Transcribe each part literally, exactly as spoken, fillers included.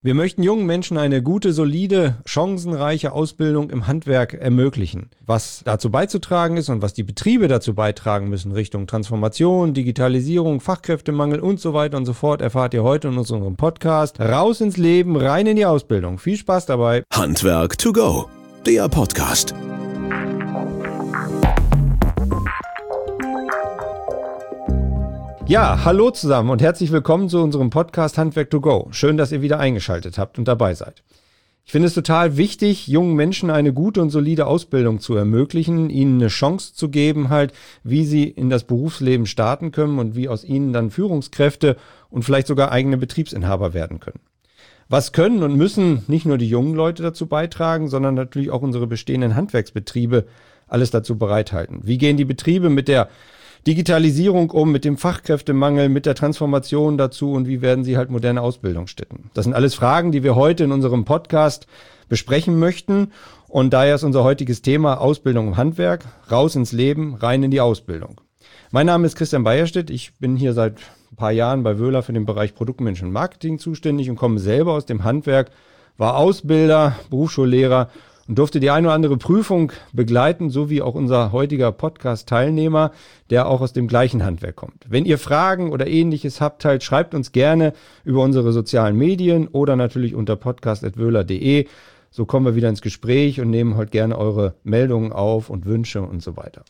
Wir möchten jungen Menschen eine gute, solide, chancenreiche Ausbildung im Handwerk ermöglichen. Was dazu beizutragen ist und was die Betriebe dazu beitragen müssen, Richtung Transformation, Digitalisierung, Fachkräftemangel und so weiter und so fort, erfahrt ihr heute in unserem Podcast Raus ins Leben, rein in die Ausbildung. Viel Spaß dabei. Handwerk to go, der Podcast. Ja, hallo zusammen und herzlich willkommen zu unserem Podcast Handwerk to go. Schön, dass ihr wieder eingeschaltet habt und dabei seid. Ich finde es total wichtig, jungen Menschen eine gute und solide Ausbildung zu ermöglichen, ihnen eine Chance zu geben, halt, wie sie in das Berufsleben starten können und wie aus ihnen dann Führungskräfte und vielleicht sogar eigene Betriebsinhaber werden können. Was können und müssen nicht nur die jungen Leute dazu beitragen, sondern natürlich auch unsere bestehenden Handwerksbetriebe alles dazu bereithalten? Wie gehen die Betriebe mit der Digitalisierung um, mit dem Fachkräftemangel, mit der Transformation dazu und wie werden sie halt moderne Ausbildungsstätten? Das sind alles Fragen, die wir heute in unserem Podcast besprechen möchten und daher ist unser heutiges Thema Ausbildung im Handwerk, raus ins Leben, rein in die Ausbildung. Mein Name ist Christian Beierstedt, ich bin hier seit ein paar Jahren bei Wöhler für den Bereich Produktmanagement und Marketing zuständig und komme selber aus dem Handwerk, war Ausbilder, Berufsschullehrer und durfte die eine oder andere Prüfung begleiten, so wie auch unser heutiger Podcast-Teilnehmer, der auch aus dem gleichen Handwerk kommt. Wenn ihr Fragen oder Ähnliches habt, halt, schreibt uns gerne über unsere sozialen Medien oder natürlich unter podcast at wöhler punkt de. So kommen wir wieder ins Gespräch und nehmen heute gerne eure Meldungen auf und Wünsche und so weiter.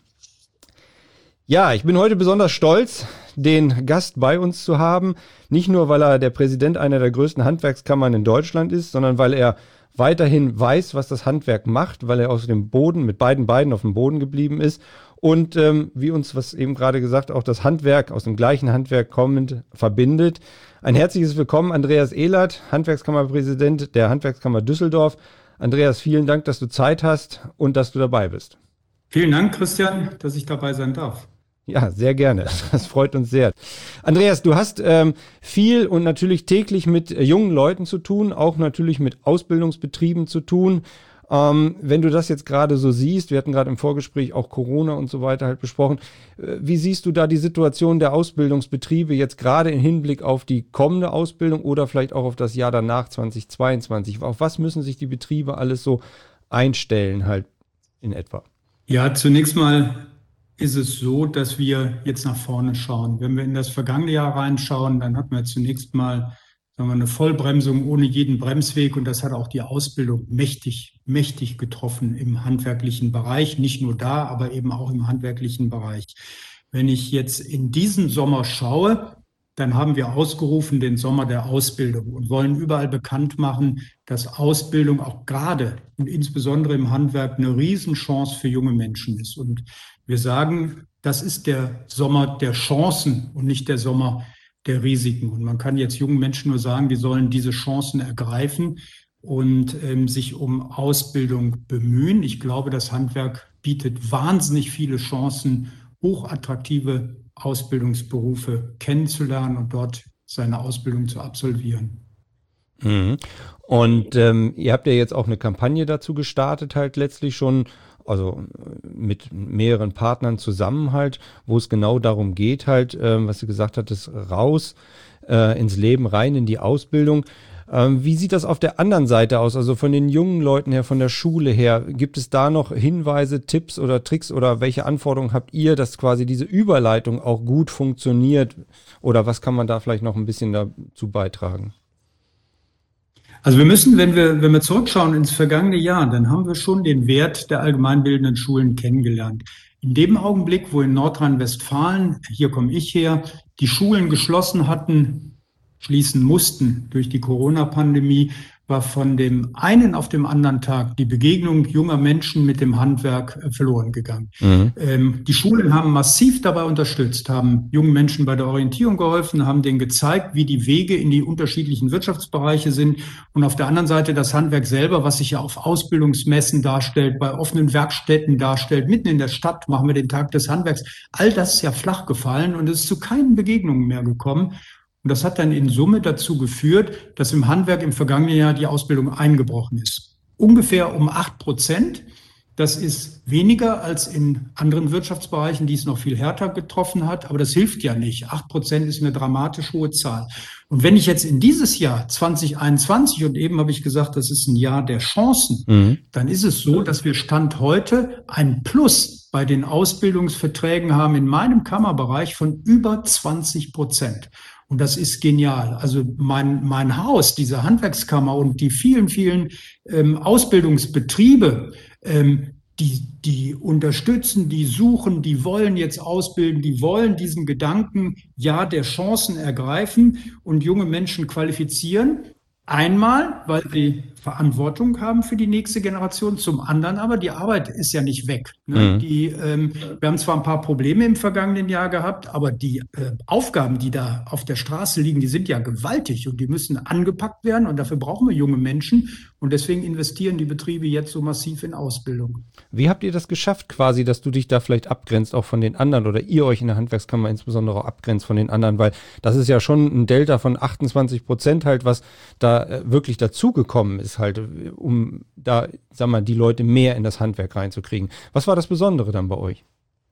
Ja, ich bin heute besonders stolz, den Gast bei uns zu haben. Nicht nur, weil er der Präsident einer der größten Handwerkskammern in Deutschland ist, sondern weil er weiterhin weiß, was das Handwerk macht, weil er aus dem Boden, mit beiden Beinen auf dem Boden geblieben ist und ähm, wie uns, was eben gerade gesagt, auch das Handwerk, aus dem gleichen Handwerk kommend, verbindet. Ein herzliches Willkommen, Andreas Ehlert, Handwerkskammerpräsident der Handwerkskammer Düsseldorf. Andreas, vielen Dank, dass du Zeit hast und dass du dabei bist. Vielen Dank, Christian, dass ich dabei sein darf. Ja, sehr gerne. Das freut uns sehr. Andreas, du hast ähm, viel und natürlich täglich mit äh, jungen Leuten zu tun, auch natürlich mit Ausbildungsbetrieben zu tun. Ähm, wenn du das jetzt gerade so siehst, wir hatten gerade im Vorgespräch auch Corona und so weiter halt besprochen, äh, wie siehst du da die Situation der Ausbildungsbetriebe jetzt gerade im Hinblick auf die kommende Ausbildung oder vielleicht auch auf das Jahr danach zweitausendzweiundzwanzig? Auf was müssen sich die Betriebe alles so einstellen halt in etwa? Ja, zunächst mal ist es so, dass wir jetzt nach vorne schauen. Wenn wir in das vergangene Jahr reinschauen, dann hatten wir zunächst mal, sagen wir, eine Vollbremsung ohne jeden Bremsweg und das hat auch die Ausbildung mächtig, mächtig getroffen im handwerklichen Bereich. Nicht nur da, aber eben auch im handwerklichen Bereich. Wenn ich jetzt in diesen Sommer schaue, dann haben wir ausgerufen den Sommer der Ausbildung und wollen überall bekannt machen, dass Ausbildung auch gerade und insbesondere im Handwerk eine Riesenchance für junge Menschen ist. Und wir sagen, das ist der Sommer der Chancen und nicht der Sommer der Risiken. Und man kann jetzt jungen Menschen nur sagen, die sollen diese Chancen ergreifen und ähm, sich um Ausbildung bemühen. Ich glaube, das Handwerk bietet wahnsinnig viele Chancen, hochattraktive Ausbildungsberufe kennenzulernen und dort seine Ausbildung zu absolvieren. Mhm. Und ähm, ihr habt ja jetzt auch eine Kampagne dazu gestartet, halt letztlich schon, also mit mehreren Partnern zusammen halt, wo es genau darum geht halt, ähm, was du gesagt hattest, raus äh, ins Leben, rein in die Ausbildung. Ähm, wie sieht das auf der anderen Seite aus, also von den jungen Leuten her, von der Schule her? Gibt es da noch Hinweise, Tipps oder Tricks oder welche Anforderungen habt ihr, dass quasi diese Überleitung auch gut funktioniert? Oder was kann man da vielleicht noch ein bisschen dazu beitragen? Also wir müssen, wenn wir, wenn wir zurückschauen ins vergangene Jahr, dann haben wir schon den Wert der allgemeinbildenden Schulen kennengelernt. In dem Augenblick, wo in Nordrhein-Westfalen, hier komme ich her, die Schulen geschlossen hatten, schließen mussten durch die Corona-Pandemie, war von dem einen auf dem anderen Tag die Begegnung junger Menschen mit dem Handwerk äh, verloren gegangen. Mhm. Ähm, die Schulen haben massiv dabei unterstützt, haben jungen Menschen bei der Orientierung geholfen, haben denen gezeigt, wie die Wege in die unterschiedlichen Wirtschaftsbereiche sind. Und auf der anderen Seite das Handwerk selber, was sich ja auf Ausbildungsmessen darstellt, bei offenen Werkstätten darstellt, mitten in der Stadt machen wir den Tag des Handwerks. All das ist ja flach gefallen und es ist zu keinen Begegnungen mehr gekommen. Und das hat dann in Summe dazu geführt, dass im Handwerk im vergangenen Jahr die Ausbildung eingebrochen ist. Ungefähr um acht Prozent. Das ist weniger als in anderen Wirtschaftsbereichen, die es noch viel härter getroffen hat. Aber das hilft ja nicht. Acht Prozent ist eine dramatisch hohe Zahl. Und wenn ich jetzt in dieses Jahr zwanzig einundzwanzig, und eben habe ich gesagt, das ist ein Jahr der Chancen, mhm. dann ist es so, dass wir Stand heute ein Plus bei den Ausbildungsverträgen haben in meinem Kammerbereich von über zwanzig Prozent. Und das ist genial. Also mein, mein Haus, diese Handwerkskammer und die vielen, vielen ähm, Ausbildungsbetriebe, ähm, die, die unterstützen, die suchen, die wollen jetzt ausbilden, die wollen diesen Gedanken, ja, der Chancen ergreifen und junge Menschen qualifizieren. Einmal, weil sie Verantwortung haben für die nächste Generation, zum anderen aber, die Arbeit ist ja nicht weg. Ne? Mhm. Die, ähm, wir haben zwar ein paar Probleme im vergangenen Jahr gehabt, aber die äh, Aufgaben, die da auf der Straße liegen, die sind ja gewaltig und die müssen angepackt werden und dafür brauchen wir junge Menschen und deswegen investieren die Betriebe jetzt so massiv in Ausbildung. Wie habt ihr das geschafft quasi, dass du dich da vielleicht abgrenzt auch von den anderen oder ihr euch in der Handwerkskammer insbesondere auch abgrenzt von den anderen, weil das ist ja schon ein Delta von achtundzwanzig Prozent halt, was da äh, wirklich dazugekommen ist halt, um da, sag mal, die Leute mehr in das Handwerk reinzukriegen. Was war das Besondere dann bei euch?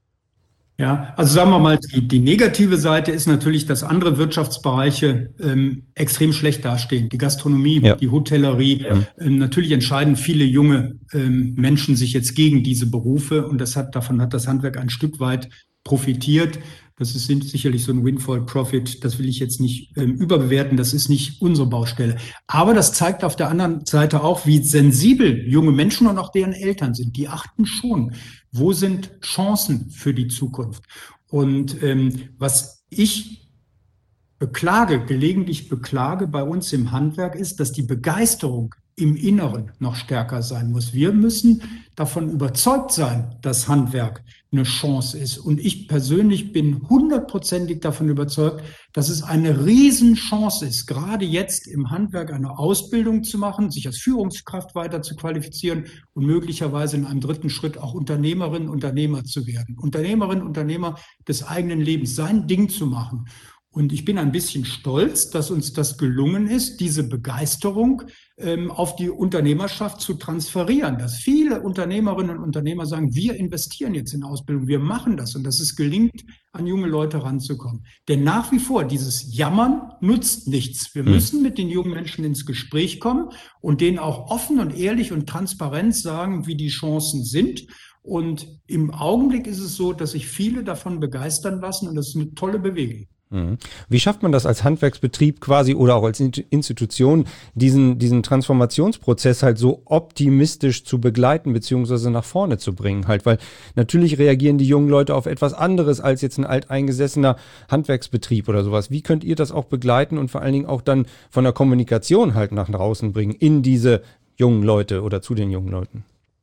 Ja, also sagen wir mal, die, die negative Seite ist natürlich, dass andere Wirtschaftsbereiche ähm, extrem schlecht dastehen. Die Gastronomie, ja. die Hotellerie. Ja. Ähm, natürlich entscheiden viele junge ähm, Menschen sich jetzt gegen diese Berufe und das hat, davon hat das Handwerk ein Stück weit profitiert. Das ist sicherlich so ein Windfall-Profit, das will ich jetzt nicht ähm, überbewerten, das ist nicht unsere Baustelle. Aber das zeigt auf der anderen Seite auch, wie sensibel junge Menschen und auch deren Eltern sind. Die achten schon, wo sind Chancen für die Zukunft. Und ähm, was ich beklage, gelegentlich beklage bei uns im Handwerk ist, dass die Begeisterung im Inneren noch stärker sein muss. Wir müssen davon überzeugt sein, dass Handwerk eine Chance ist. Und ich persönlich bin hundertprozentig davon überzeugt, dass es eine Riesenchance ist, gerade jetzt im Handwerk eine Ausbildung zu machen, sich als Führungskraft weiter zu qualifizieren und möglicherweise in einem dritten Schritt auch Unternehmerin, Unternehmer zu werden. Unternehmerin, Unternehmer des eigenen Lebens, sein Ding zu machen. Und ich bin ein bisschen stolz, dass uns das gelungen ist, diese Begeisterung ähm, auf die Unternehmerschaft zu transferieren. Dass viele Unternehmerinnen und Unternehmer sagen, wir investieren jetzt in Ausbildung, wir machen das und dass es gelingt, an junge Leute ranzukommen. Denn nach wie vor, dieses Jammern nutzt nichts. Wir müssen mit den jungen Menschen ins Gespräch kommen und denen auch offen und ehrlich und transparent sagen, wie die Chancen sind. Und im Augenblick ist es so, dass sich viele davon begeistern lassen und das ist eine tolle Bewegung. Wie schafft man das als Handwerksbetrieb quasi oder auch als Institution, diesen, diesen Transformationsprozess halt so optimistisch zu begleiten beziehungsweise nach vorne zu bringen halt? Weil natürlich reagieren die jungen Leute auf etwas anderes als jetzt ein alteingesessener Handwerksbetrieb oder sowas. Wie könnt ihr das auch begleiten und vor allen Dingen auch dann von der Kommunikation halt nach draußen bringen in diese jungen Leute oder zu den jungen Leuten?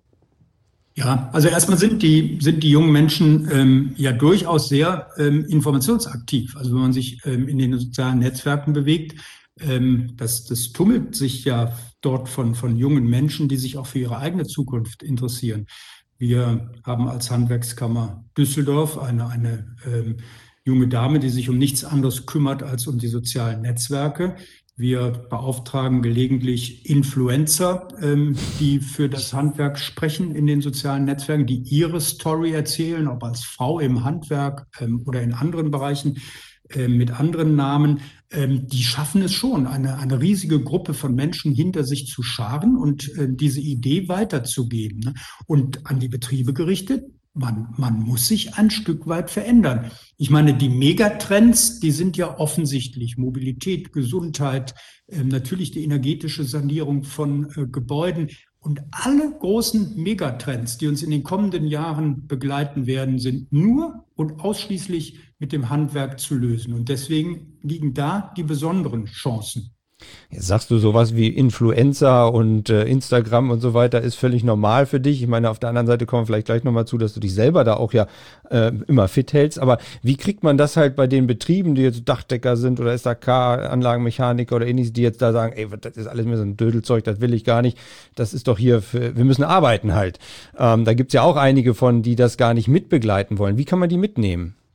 Ja, also erstmal sind die, sind die jungen Menschen ähm, ja durchaus sehr ähm, informationsaktiv. Also wenn man sich ähm, in den sozialen Netzwerken bewegt, ähm, das, das tummelt sich ja dort von, von jungen Menschen, die sich auch für ihre eigene Zukunft interessieren. Wir haben als Handwerkskammer Düsseldorf eine, eine ähm, junge Dame, die sich um nichts anderes kümmert als um die sozialen Netzwerke. Wir beauftragen gelegentlich Influencer, ähm, die für das Handwerk sprechen in den sozialen Netzwerken, die ihre Story erzählen, ob als Frau im Handwerk ähm, oder in anderen Bereichen äh, mit anderen Namen. Ähm, die schaffen es schon, eine, eine riesige Gruppe von Menschen hinter sich zu scharen und äh, diese Idee weiterzugeben, ne? Und an die Betriebe gerichtet. Man, man muss sich ein Stück weit verändern. Ich meine, die Megatrends, die sind ja offensichtlich. Mobilität, Gesundheit, äh, natürlich die energetische Sanierung von äh, Gebäuden. Und alle großen Megatrends, die uns in den kommenden Jahren begleiten werden, sind nur und ausschließlich mit dem Handwerk zu lösen. Und deswegen liegen da die besonderen Chancen. Jetzt sagst du sowas wie Influencer und äh, Instagram und so weiter ist völlig normal für dich. Ich meine, auf der anderen Seite kommen wir vielleicht gleich nochmal zu, dass du dich selber da auch ja äh, immer fit hältst. Aber wie kriegt man das halt bei den Betrieben, die jetzt Dachdecker sind oder S A K-Anlagenmechaniker oder ähnliches, die jetzt da sagen, ey, das ist alles mir so ein Dödelzeug, das will ich gar nicht. Das ist doch hier, für, wir müssen arbeiten halt. Ähm, da gibt's ja auch einige von, die das gar nicht mitbegleiten wollen. Wie kann man die mitnehmen?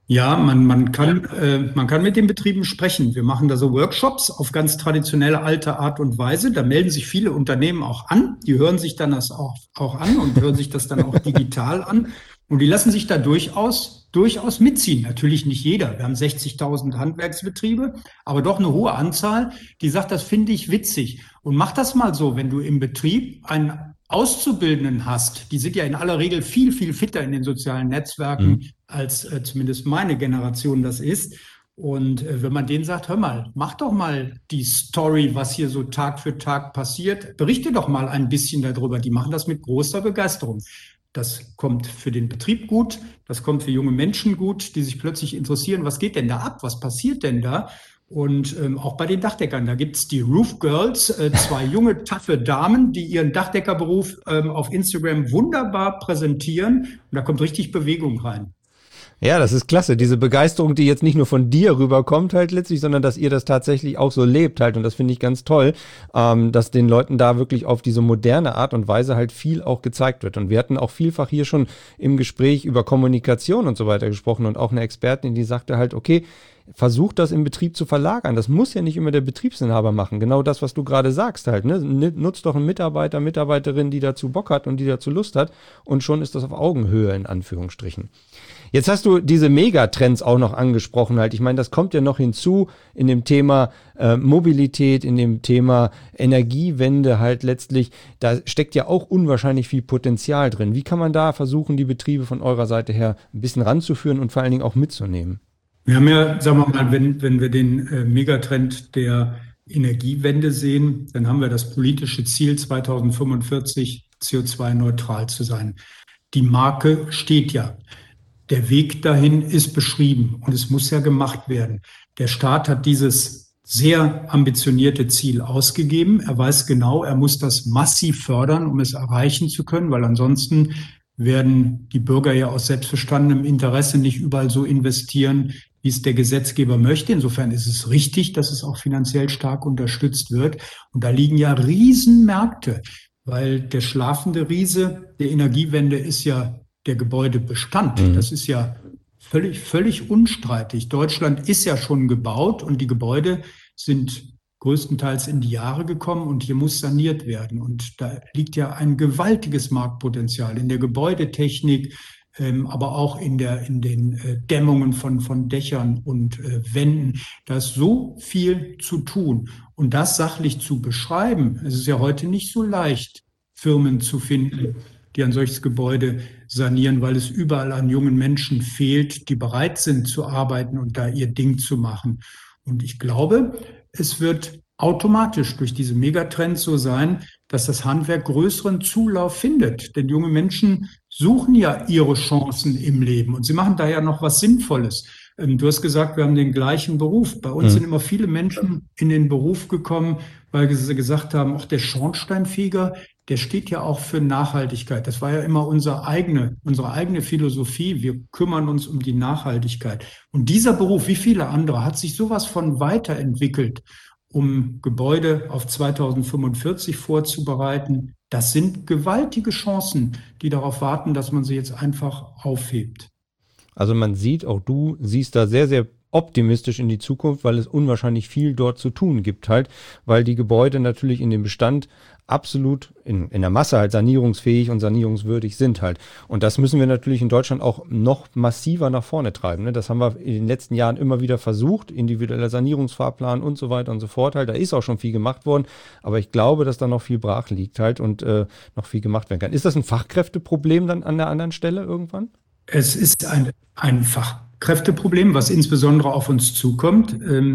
Ja, man, man kann, äh, man kann mit den Betrieben sprechen. Wir machen da so Workshops auf ganz traditionelle alte Art und Weise. Da melden sich viele Unternehmen auch an. Die hören sich dann das auch, auch an und hören sich das dann auch digital an. Und die lassen sich da durchaus, durchaus mitziehen. Natürlich nicht jeder. Wir haben sechzigtausend Handwerksbetriebe, aber doch eine hohe Anzahl, die sagt, das finde ich witzig. Und mach das mal so, wenn du im Betrieb einen Auszubildenden hast, die sind ja in aller Regel viel, viel fitter in den sozialen Netzwerken, mhm. als äh, zumindest meine Generation das ist. Und äh, wenn man denen sagt, hör mal, mach doch mal die Story, was hier so Tag für Tag passiert, berichte doch mal ein bisschen darüber. Die machen das mit großer Begeisterung. Das kommt für den Betrieb gut, das kommt für junge Menschen gut, die sich plötzlich interessieren, was geht denn da ab, was passiert denn da? Und ähm, auch bei den Dachdeckern, da gibt's die Roof Girls, äh, zwei junge, taffe Damen, die ihren Dachdeckerberuf ähm, auf Instagram wunderbar präsentieren. Und da kommt richtig Bewegung rein. Ja, das ist klasse. Diese Begeisterung, die jetzt nicht nur von dir rüberkommt halt letztlich, sondern dass ihr das tatsächlich auch so lebt halt. Und das finde ich ganz toll, ähm, dass den Leuten da wirklich auf diese moderne Art und Weise halt viel auch gezeigt wird. Und wir hatten auch vielfach hier schon im Gespräch über Kommunikation und so weiter gesprochen und auch eine Expertin, die sagte halt, okay, versucht das im Betrieb zu verlagern. Das muss ja nicht immer der Betriebsinhaber machen. Genau das, was du gerade sagst halt. Ne? Nutzt doch einen Mitarbeiter, Mitarbeiterin, die dazu Bock hat und die dazu Lust hat. Und schon ist das auf Augenhöhe in Anführungsstrichen. Jetzt hast du diese Megatrends auch noch angesprochen halt. Ich meine, das kommt ja noch hinzu in dem Thema äh, Mobilität, in dem Thema Energiewende halt letztlich. Da steckt ja auch unwahrscheinlich viel Potenzial drin. Wie kann man da versuchen, die Betriebe von eurer Seite her ein bisschen ranzuführen und vor allen Dingen auch mitzunehmen? Wir haben ja, sagen wir mal, wenn, wenn wir den äh, Megatrend der Energiewende sehen, dann haben wir das politische Ziel, zweitausendfünfundvierzig C O zwei neutral zu sein. Die Marke steht ja. Der Weg dahin ist beschrieben und es muss ja gemacht werden. Der Staat hat dieses sehr ambitionierte Ziel ausgegeben. Er weiß genau, er muss das massiv fördern, um es erreichen zu können, weil ansonsten werden die Bürger ja aus selbstverstandenem Interesse nicht überall so investieren, wie es der Gesetzgeber möchte. Insofern ist es richtig, dass es auch finanziell stark unterstützt wird. Und da liegen ja Riesenmärkte, weil der schlafende Riese der Energiewende ist ja der Gebäudebestand. Mhm. Das ist ja völlig, völlig unstreitig. Deutschland ist ja schon gebaut und die Gebäude sind größtenteils in die Jahre gekommen und hier muss saniert werden. Und da liegt ja ein gewaltiges Marktpotenzial in der Gebäudetechnik, ähm, aber auch in der, in den äh, Dämmungen von, von Dächern und äh, Wänden. Da ist so viel zu tun. Und das sachlich zu beschreiben, es ist ja heute nicht so leicht, Firmen zu finden, die ein solches Gebäude sanieren, weil es überall an jungen Menschen fehlt, die bereit sind zu arbeiten und da ihr Ding zu machen. Und ich glaube, es wird automatisch durch diese Megatrends so sein, dass das Handwerk größeren Zulauf findet. Denn junge Menschen suchen ja ihre Chancen im Leben und sie machen da ja noch was Sinnvolles. Du hast gesagt, wir haben den gleichen Beruf. Bei uns mhm. sind immer viele Menschen in den Beruf gekommen, weil sie gesagt haben, auch der Schornsteinfeger, der steht ja auch für Nachhaltigkeit. Das war ja immer unsere eigene, unsere eigene Philosophie. Wir kümmern uns um die Nachhaltigkeit. Und dieser Beruf, wie viele andere, hat sich sowas von weiterentwickelt, um Gebäude auf zweitausendfünfundvierzig vorzubereiten. Das sind gewaltige Chancen, die darauf warten, dass man sie jetzt einfach aufhebt. Also man sieht, auch du siehst da sehr, sehr optimistisch in die Zukunft, weil es unwahrscheinlich viel dort zu tun gibt halt, weil die Gebäude natürlich in dem Bestand absolut in, in der Masse halt sanierungsfähig und sanierungswürdig sind halt. Und das müssen wir natürlich in Deutschland auch noch massiver nach vorne treiben. Ne? Das haben wir in den letzten Jahren immer wieder versucht, individueller Sanierungsfahrplan und so weiter und so fort halt. Da ist auch schon viel gemacht worden, aber ich glaube, dass da noch viel brach liegt halt und äh, noch viel gemacht werden kann. Ist das ein Fachkräfteproblem dann an der anderen Stelle irgendwann? Es ist ein, ein Fachkräfteproblem, was insbesondere auf uns zukommt.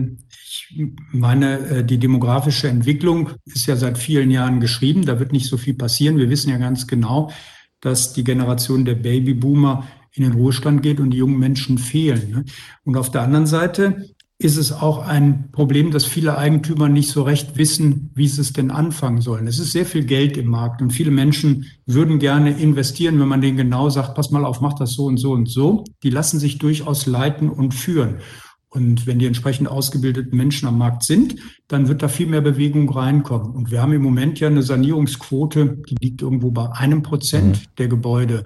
Ich meine, die demografische Entwicklung ist ja seit vielen Jahren geschrieben. Da wird nicht so viel passieren. Wir wissen ja ganz genau, dass die Generation der Babyboomer in den Ruhestand geht und die jungen Menschen fehlen. Und auf der anderen Seite ist es auch ein Problem, dass viele Eigentümer nicht so recht wissen, wie sie es denn anfangen sollen. Es ist sehr viel Geld im Markt und viele Menschen würden gerne investieren, wenn man denen genau sagt, pass mal auf, mach das so und so und so. Die lassen sich durchaus leiten und führen. Und wenn die entsprechend ausgebildeten Menschen am Markt sind, dann wird da viel mehr Bewegung reinkommen. Und wir haben im Moment ja eine Sanierungsquote, die liegt irgendwo bei einem Prozent der Gebäude.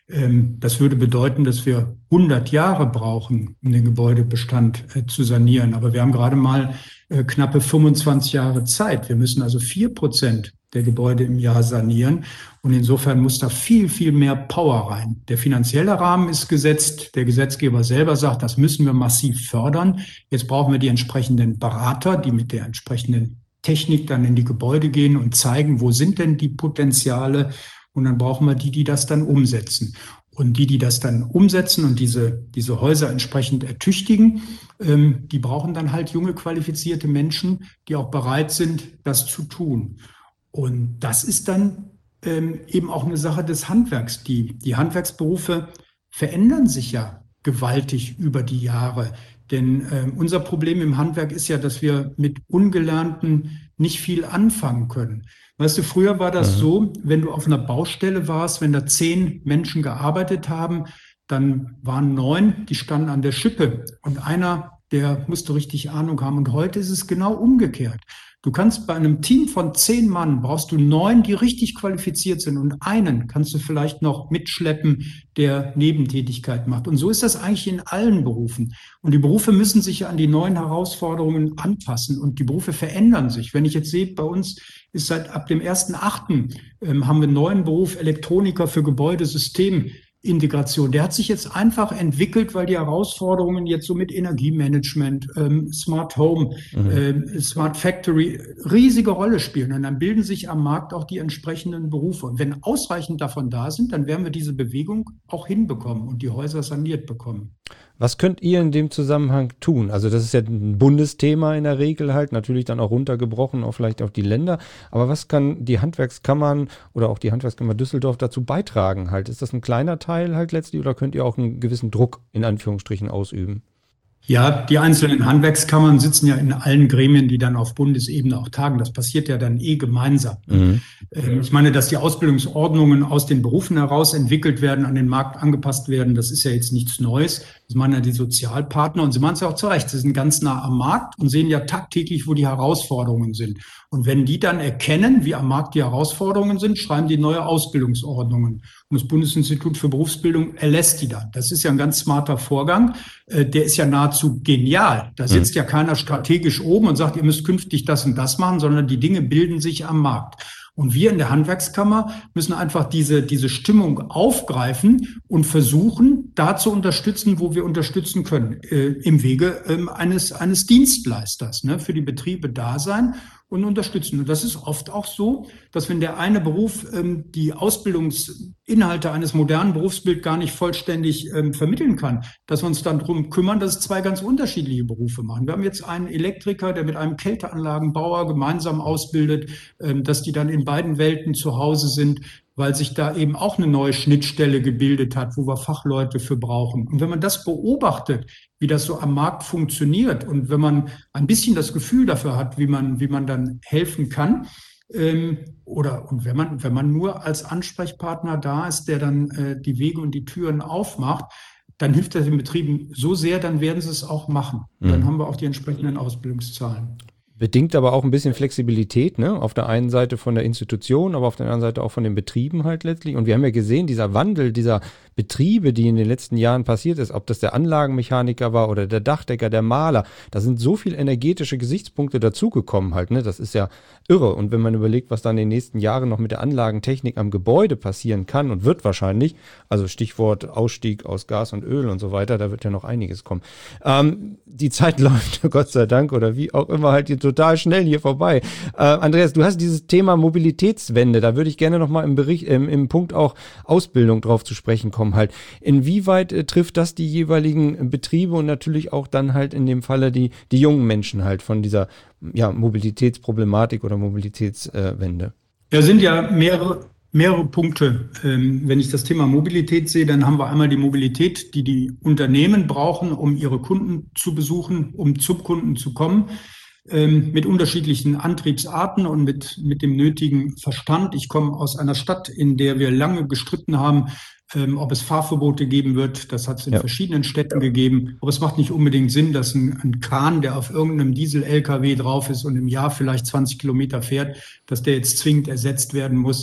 Das würde bedeuten, dass wir hundert Jahre brauchen, um den Gebäudebestand zu sanieren. Aber wir haben gerade mal knappe fünfundzwanzig Jahre Zeit. Wir müssen also vier Prozent der Gebäude im Jahr sanieren. Und insofern muss da viel, viel mehr Power rein. Der finanzielle Rahmen ist gesetzt. Der Gesetzgeber selber sagt, das müssen wir massiv fördern. Jetzt brauchen wir die entsprechenden Berater, die mit der entsprechenden Technik dann in die Gebäude gehen und zeigen, wo sind denn die Potenziale. Und dann brauchen wir die, die das dann umsetzen. Und die, die das dann umsetzen und diese, diese Häuser entsprechend ertüchtigen, ähm, die brauchen dann halt junge, qualifizierte Menschen, die auch bereit sind, das zu tun. Und das ist dann ähm, eben auch eine Sache des Handwerks. Die, die Handwerksberufe verändern sich ja gewaltig über die Jahre. Denn äh, unser Problem im Handwerk ist ja, dass wir mit Ungelernten nicht viel anfangen können. Weißt du, früher war das mhm. so, wenn du auf einer Baustelle warst, wenn da zehn Menschen gearbeitet haben, dann waren neun, die standen an der Schippe und einer, der musste richtig Ahnung haben. Und heute ist es genau umgekehrt. Du kannst bei einem Team von zehn Mann, brauchst du neun, die richtig qualifiziert sind und einen kannst du vielleicht noch mitschleppen, der Nebentätigkeit macht. Und so ist das eigentlich in allen Berufen. Und die Berufe müssen sich ja an die neuen Herausforderungen anpassen und die Berufe verändern sich. Wenn ich jetzt sehe, bei uns ist seit ab dem ersten achten ähm, haben wir einen neuen Beruf, Elektroniker für Gebäudesystem. Integration. Der hat sich jetzt einfach entwickelt, weil die Herausforderungen jetzt so mit Energiemanagement, ähm, Smart Home, mhm. äh, Smart Factory riesige Rolle spielen. Und dann bilden sich am Markt auch die entsprechenden Berufe. Und wenn ausreichend davon da sind, dann werden wir diese Bewegung auch hinbekommen und die Häuser saniert bekommen. Was könnt ihr in dem Zusammenhang tun? Also das ist ja ein Bundesthema in der Regel halt, natürlich dann auch runtergebrochen, auch vielleicht auf die Länder. Aber was kann die Handwerkskammern oder auch die Handwerkskammer Düsseldorf dazu beitragen halt? Ist das ein kleiner Teil halt letztlich oder könnt ihr auch einen gewissen Druck in Anführungsstrichen ausüben? Ja, die einzelnen Handwerkskammern sitzen ja in allen Gremien, die dann auf Bundesebene auch tagen. Das passiert ja dann eh gemeinsam. Mhm. Ich meine, dass die Ausbildungsordnungen aus den Berufen heraus entwickelt werden, an den Markt angepasst werden, das ist ja jetzt nichts Neues. Das machen ja die Sozialpartner und sie machen es ja auch zu Recht. Sie sind ganz nah am Markt und sehen ja tagtäglich, wo die Herausforderungen sind. Und wenn die dann erkennen, wie am Markt die Herausforderungen sind, schreiben die neue Ausbildungsordnungen. Und das Bundesinstitut für Berufsbildung erlässt die dann. Das ist ja ein ganz smarter Vorgang. Der ist ja nahezu genial. Da sitzt ja keiner strategisch oben und sagt, ihr müsst künftig das und das machen, sondern die Dinge bilden sich am Markt. Und wir in der Handwerkskammer müssen einfach diese, diese Stimmung aufgreifen und versuchen, da zu unterstützen, wo wir unterstützen können, äh, im Wege äh, eines, eines Dienstleisters, ne, für die Betriebe da sein und unterstützen. Und das ist oft auch so, dass wenn der eine Beruf ähm, die Ausbildungsinhalte eines modernen Berufsbilds gar nicht vollständig ähm, vermitteln kann, dass wir uns dann darum kümmern, dass es zwei ganz unterschiedliche Berufe machen. Wir haben jetzt einen Elektriker, der mit einem Kälteanlagenbauer gemeinsam ausbildet, ähm, dass die dann in beiden Welten zu Hause sind, weil sich da eben auch eine neue Schnittstelle gebildet hat, wo wir Fachleute für brauchen. Und wenn man das beobachtet, wie das so am Markt funktioniert und wenn man ein bisschen das Gefühl dafür hat, wie man, wie man dann helfen kann, ähm, oder und wenn man, wenn man nur als Ansprechpartner da ist, der dann äh, die Wege und die Türen aufmacht, dann hilft das den Betrieben so sehr, dann werden sie es auch machen. Mhm. Dann haben wir auch die entsprechenden Ausbildungszahlen. Bedingt aber auch ein bisschen Flexibilität, ne? Auf der einen Seite von der Institution, aber auf der anderen Seite auch von den Betrieben halt letztlich. Und wir haben ja gesehen, dieser Wandel dieser Betriebe, die in den letzten Jahren passiert ist, ob das der Anlagenmechaniker war oder der Dachdecker, der Maler, da sind so viel energetische Gesichtspunkte dazugekommen halt, ne? Das ist ja irre. Und wenn man überlegt, was dann in den nächsten Jahren noch mit der Anlagentechnik am Gebäude passieren kann und wird wahrscheinlich, also Stichwort Ausstieg aus Gas und Öl und so weiter, da wird ja noch einiges kommen. Ähm, die Zeit läuft, Gott sei Dank, oder wie auch immer halt die total schnell hier vorbei. Äh, Andreas, du hast dieses Thema Mobilitätswende, da würde ich gerne nochmal im Bericht, im, im Punkt auch Ausbildung drauf zu sprechen kommen halt. Inwieweit äh, trifft das die jeweiligen Betriebe und natürlich auch dann halt in dem Falle die, die jungen Menschen halt von dieser ja, Mobilitätsproblematik oder Mobilitätswende? Äh, ja, sind ja mehrere Mehrere Punkte. Ähm, wenn ich das Thema Mobilität sehe, dann haben wir einmal die Mobilität, die die Unternehmen brauchen, um ihre Kunden zu besuchen, um zum Kunden zu kommen, ähm, mit unterschiedlichen Antriebsarten und mit, mit dem nötigen Verstand. Ich komme aus einer Stadt, in der wir lange gestritten haben, ähm, ob es Fahrverbote geben wird. Das hat es in ja. verschiedenen Städten gegeben. Aber es macht nicht unbedingt Sinn, dass ein, ein Kahn, der auf irgendeinem Diesel-L K W drauf ist und im Jahr vielleicht zwanzig Kilometer fährt, dass der jetzt zwingend ersetzt werden muss.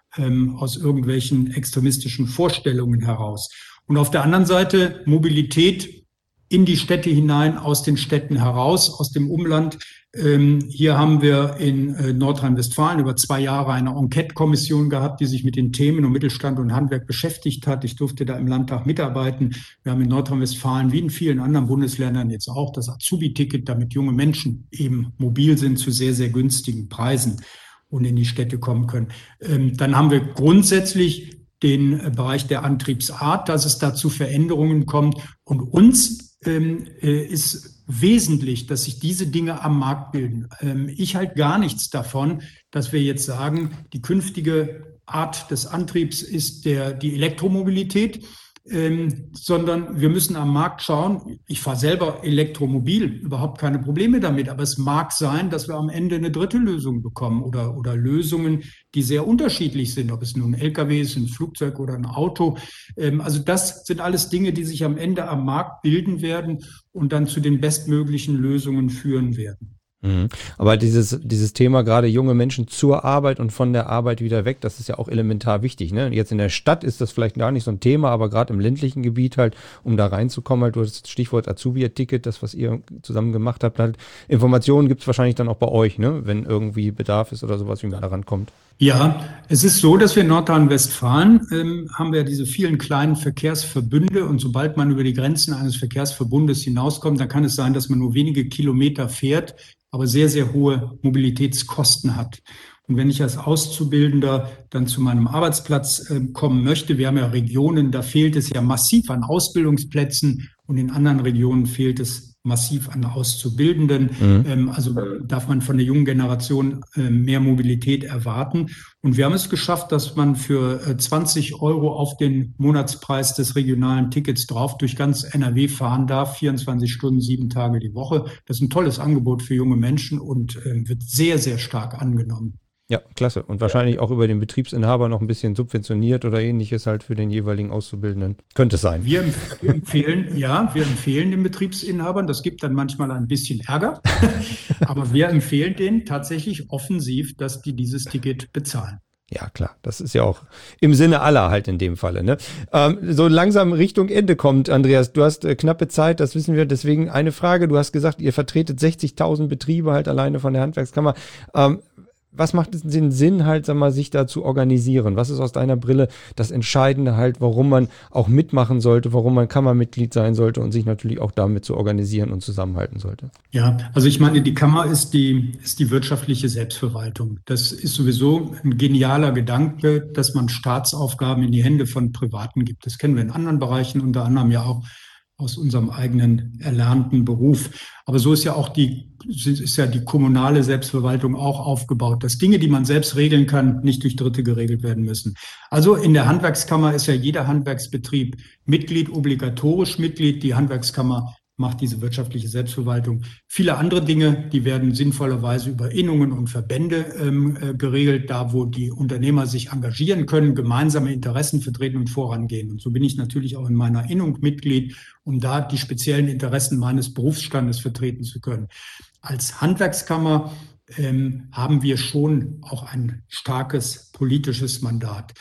ähm, aus irgendwelchen extremistischen Vorstellungen heraus. Und auf der anderen Seite Mobilität in die Städte hinein, aus den Städten heraus, aus dem Umland. Ähm, hier haben wir in äh, Nordrhein-Westfalen über zwei Jahre eine Enquete-Kommission gehabt, die sich mit den Themen um Mittelstand und Handwerk beschäftigt hat. Ich durfte da im Landtag mitarbeiten. Wir haben in Nordrhein-Westfalen wie in vielen anderen Bundesländern jetzt auch das Azubi-Ticket, damit junge Menschen eben mobil sind zu sehr, sehr günstigen Preisen und in die Städte kommen können. Ähm, dann haben wir grundsätzlich den äh, Bereich der Antriebsart, dass es da zu Veränderungen kommt. Und uns ähm, äh, ist wesentlich, dass sich diese Dinge am Markt bilden. Ähm, ich halte gar nichts davon, dass wir jetzt sagen, die künftige Art des Antriebs ist der, die Elektromobilität, ähm, sondern wir müssen am Markt schauen. Ich fahre selber Elektromobil, überhaupt keine Probleme damit, aber es mag sein, dass wir am Ende eine dritte Lösung bekommen oder, oder Lösungen, die sehr unterschiedlich sind, ob es nun ein L K W ist, ein Flugzeug oder ein Auto. Ähm, also das sind alles Dinge, die sich am Ende am Markt bilden werden und dann zu den bestmöglichen Lösungen führen werden. Mhm. Aber dieses, dieses Thema gerade junge Menschen zur Arbeit und von der Arbeit wieder weg, das ist ja auch elementar wichtig, ne? Jetzt in der Stadt ist das vielleicht gar nicht so ein Thema, aber gerade im ländlichen Gebiet halt, um da reinzukommen, halt, du hast das Stichwort Azubi-Ticket, das, was ihr zusammen gemacht habt, halt, Informationen gibt es wahrscheinlich dann auch bei euch, ne? Wenn irgendwie Bedarf ist oder sowas, wie man da rankommt. Ja, es ist so, dass wir in Nordrhein-Westfalen ähm, haben wir diese vielen kleinen Verkehrsverbünde und sobald man über die Grenzen eines Verkehrsverbundes hinauskommt, dann kann es sein, dass man nur wenige Kilometer fährt, aber sehr, sehr hohe Mobilitätskosten hat. Und wenn ich als Auszubildender dann zu meinem Arbeitsplatz äh, kommen möchte, wir haben ja Regionen, da fehlt es ja massiv an Ausbildungsplätzen und in anderen Regionen fehlt es massiv an Auszubildenden. Mhm. Ähm, also darf man von der jungen Generation äh, mehr Mobilität erwarten. Und wir haben es geschafft, dass man für äh, zwanzig Euro auf den Monatspreis des regionalen Tickets drauf durch ganz N R W fahren darf, vierundzwanzig Stunden, sieben Tage die Woche. Das ist ein tolles Angebot für junge Menschen und äh, wird sehr, sehr stark angenommen. Ja, klasse. Und wahrscheinlich auch über den Betriebsinhaber noch ein bisschen subventioniert oder ähnliches halt für den jeweiligen Auszubildenden. Könnte es sein. Wir empfehlen, ja, wir empfehlen den Betriebsinhabern, das gibt dann manchmal ein bisschen Ärger, aber wir empfehlen denen tatsächlich offensiv, dass die dieses Ticket bezahlen. Ja, klar. Das ist ja auch im Sinne aller halt in dem Falle, ne? Ähm, so langsam Richtung Ende kommt, Andreas. Du hast äh, knappe Zeit, das wissen wir. Deswegen eine Frage. Du hast gesagt, ihr vertretet sechzigtausend Betriebe halt alleine von der Handwerkskammer. Ähm, Was macht es den Sinn halt, sag mal, sich da zu organisieren? Was ist aus deiner Brille das Entscheidende halt, warum man auch mitmachen sollte, warum man Kammermitglied sein sollte und sich natürlich auch damit zu organisieren und zusammenhalten sollte? Ja, also ich meine, die Kammer ist die, ist die wirtschaftliche Selbstverwaltung. Das ist sowieso ein genialer Gedanke, dass man Staatsaufgaben in die Hände von Privaten gibt. Das kennen wir in anderen Bereichen, unter anderem ja auch aus unserem eigenen erlernten Beruf. Aber so ist ja auch die, ist ja die kommunale Selbstverwaltung auch aufgebaut, dass Dinge, die man selbst regeln kann, nicht durch Dritte geregelt werden müssen. Also in der Handwerkskammer ist ja jeder Handwerksbetrieb Mitglied, obligatorisch Mitglied. Die Handwerkskammer macht diese wirtschaftliche Selbstverwaltung. Viele andere Dinge, die werden sinnvollerweise über Innungen und Verbände ähm, äh, geregelt, da wo die Unternehmer sich engagieren können, gemeinsame Interessen vertreten und vorangehen. Und so bin ich natürlich auch in meiner Innung Mitglied, um da die speziellen Interessen meines Berufsstandes vertreten zu können. Als Handwerkskammer ähm, haben wir schon auch ein starkes politisches Mandat.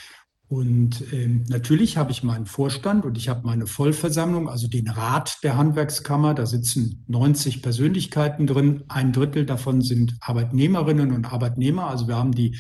Und ähm, natürlich habe ich meinen Vorstand und ich habe meine Vollversammlung, also den Rat der Handwerkskammer. Da sitzen neunzig Persönlichkeiten drin. Ein Drittel davon sind Arbeitnehmerinnen und Arbeitnehmer. Also wir haben die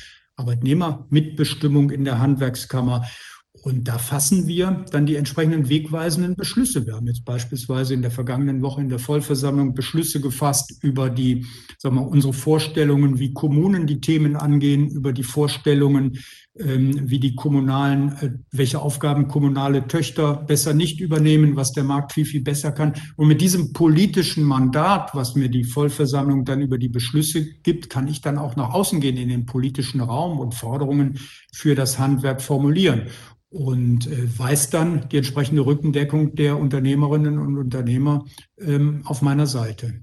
Arbeitnehmermitbestimmung in der Handwerkskammer. Und da fassen wir dann die entsprechenden wegweisenden Beschlüsse. Wir haben jetzt beispielsweise in der vergangenen Woche in der Vollversammlung Beschlüsse gefasst über die, sagen wir, unsere Vorstellungen, wie Kommunen die Themen angehen, über die Vorstellungen, ähm, wie die kommunalen, äh, welche Aufgaben kommunale Töchter besser nicht übernehmen, was der Markt viel, viel besser kann. Und mit diesem politischen Mandat, was mir die Vollversammlung dann über die Beschlüsse gibt, kann ich dann auch nach außen gehen in den politischen Raum und Forderungen für das Handwerk formulieren. Und äh, weiß dann die entsprechende Rückendeckung der Unternehmerinnen und Unternehmer ähm, auf meiner Seite.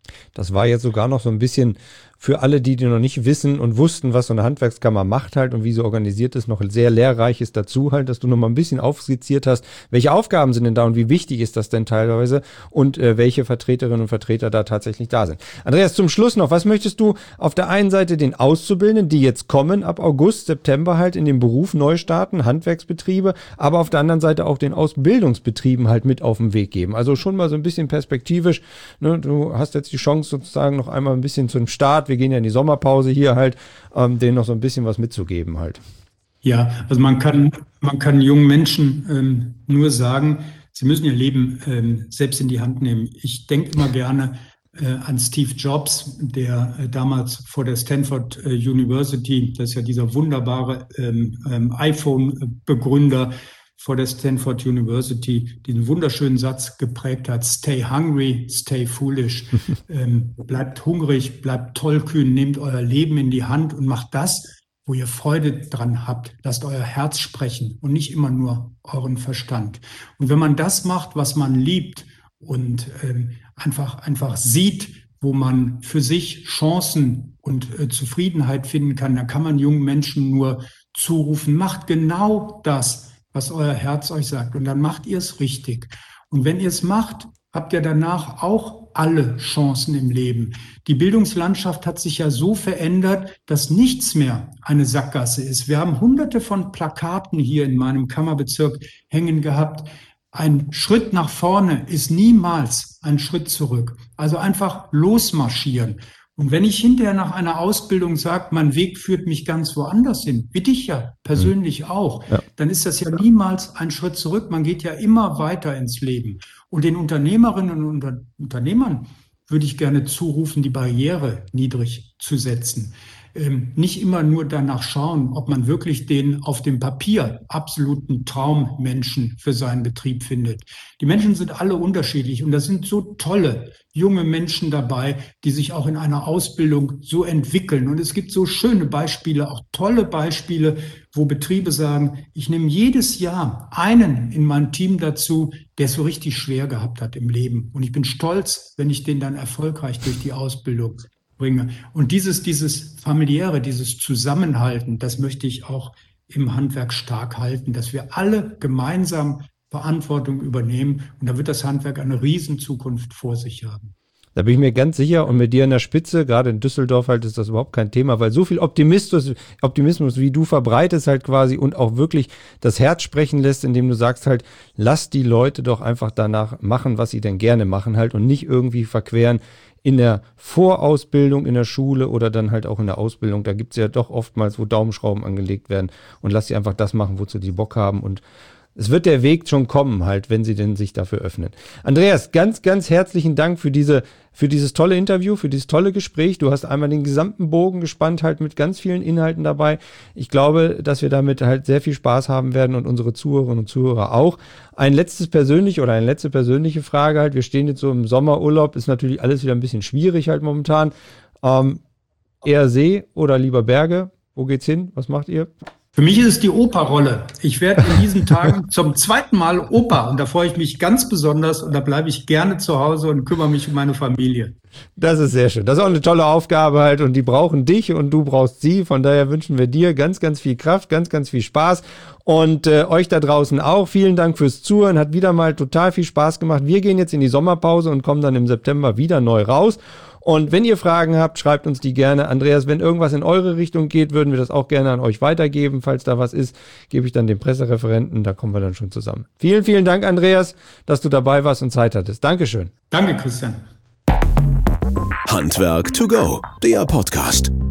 Das war jetzt sogar noch so ein bisschen für alle, die, die noch nicht wissen und wussten, was so eine Handwerkskammer macht halt und wie sie organisiert ist, noch sehr lehrreiches dazu halt, dass du noch mal ein bisschen aufskizziert hast, welche Aufgaben sind denn da und wie wichtig ist das denn teilweise und äh, welche Vertreterinnen und Vertreter da tatsächlich da sind. Andreas, zum Schluss noch, was möchtest du auf der einen Seite den Auszubildenden, die jetzt kommen, ab August, September halt in den Beruf neu starten, Handwerksbetriebe, aber auf der anderen Seite auch den Ausbildungsbetrieben halt mit auf den Weg geben? Also schon mal so ein bisschen perspektivisch, ne? Du hast jetzt die Chance sozusagen noch einmal ein bisschen zum Start, wir gehen ja in die Sommerpause hier halt, ähm, denen noch so ein bisschen was mitzugeben halt. Ja, also man kann, man kann jungen Menschen ähm, nur sagen, sie müssen ihr Leben ähm, selbst in die Hand nehmen. Ich denke immer gerne äh, an Steve Jobs, der äh, damals vor der Stanford äh, University, das ist ja dieser wunderbare ähm, ähm, iPhone-Begründer, vor der Stanford University diesen wunderschönen Satz geprägt hat: Stay hungry, stay foolish. ähm, bleibt hungrig, bleibt tollkühn, nehmt euer Leben in die Hand und macht das, wo ihr Freude dran habt. Lasst euer Herz sprechen und nicht immer nur euren Verstand. Und wenn man das macht, was man liebt und ähm, einfach, einfach sieht, wo man für sich Chancen und äh, Zufriedenheit finden kann, dann kann man jungen Menschen nur zurufen: Macht genau das, was euer Herz euch sagt. Und dann macht ihr es richtig. Und wenn ihr es macht, habt ihr danach auch alle Chancen im Leben. Die Bildungslandschaft hat sich ja so verändert, dass nichts mehr eine Sackgasse ist. Wir haben hunderte von Plakaten hier in meinem Kammerbezirk hängen gehabt. Ein Schritt nach vorne ist niemals ein Schritt zurück. Also einfach losmarschieren. Und wenn ich hinterher nach einer Ausbildung sage, mein Weg führt mich ganz woanders hin, wie dich ja persönlich auch, ja, dann ist das ja niemals ein Schritt zurück. Man geht ja immer weiter ins Leben. Und den Unternehmerinnen und Unter- Unternehmern würde ich gerne zurufen, die Barriere niedrig zu setzen. Ähm, nicht immer nur danach schauen, ob man wirklich den auf dem Papier absoluten Traummenschen für seinen Betrieb findet. Die Menschen sind alle unterschiedlich und da sind so tolle junge Menschen dabei, die sich auch in einer Ausbildung so entwickeln. Und es gibt so schöne Beispiele, auch tolle Beispiele, wo Betriebe sagen, ich nehme jedes Jahr einen in mein Team dazu, der es so richtig schwer gehabt hat im Leben. Und ich bin stolz, wenn ich den dann erfolgreich durch die Ausbildung bringe. Und dieses, dieses familiäre, dieses Zusammenhalten, das möchte ich auch im Handwerk stark halten, dass wir alle gemeinsam Verantwortung übernehmen. Und da wird das Handwerk eine Riesenzukunft vor sich haben. Da bin ich mir ganz sicher, und mit dir in der Spitze, gerade in Düsseldorf halt, ist das überhaupt kein Thema, weil so viel Optimismus, Optimismus, wie du verbreitest halt quasi und auch wirklich das Herz sprechen lässt, indem du sagst halt, lass die Leute doch einfach danach machen, was sie denn gerne machen halt und nicht irgendwie verqueren in der Vorausbildung in der Schule oder dann halt auch in der Ausbildung. Da gibt es ja doch oftmals, wo Daumenschrauben angelegt werden, und lass sie einfach das machen, wozu die Bock haben, und es wird der Weg schon kommen halt, wenn sie denn sich dafür öffnen. Andreas, ganz, ganz herzlichen Dank für diese, für dieses tolle Interview, für dieses tolle Gespräch. Du hast einmal den gesamten Bogen gespannt halt mit ganz vielen Inhalten dabei. Ich glaube, dass wir damit halt sehr viel Spaß haben werden und unsere Zuhörerinnen und Zuhörer auch. Ein letztes persönlich oder eine letzte persönliche Frage halt. Wir stehen jetzt so im Sommerurlaub, ist natürlich alles wieder ein bisschen schwierig halt momentan. Ähm, eher See oder lieber Berge? Wo geht's hin? Was macht ihr? Für mich ist es die Operrolle. Ich werde in diesen Tagen zum zweiten Mal Opa und da freue ich mich ganz besonders und da bleibe ich gerne zu Hause und kümmere mich um meine Familie. Das ist sehr schön. Das ist auch eine tolle Aufgabe halt und die brauchen dich und du brauchst sie. Von daher wünschen wir dir ganz, ganz viel Kraft, ganz, ganz viel Spaß und äh, euch da draußen auch. Vielen Dank fürs Zuhören. Hat wieder mal total viel Spaß gemacht. Wir gehen jetzt in die Sommerpause und kommen dann im September wieder neu raus. Und wenn ihr Fragen habt, schreibt uns die gerne. Andreas, wenn irgendwas in eure Richtung geht, würden wir das auch gerne an euch weitergeben. Falls da was ist, gebe ich dann dem Pressereferenten. Da kommen wir dann schon zusammen. Vielen, vielen Dank, Andreas, dass du dabei warst und Zeit hattest. Dankeschön. Danke, Christian. Handwerk to go, der Podcast.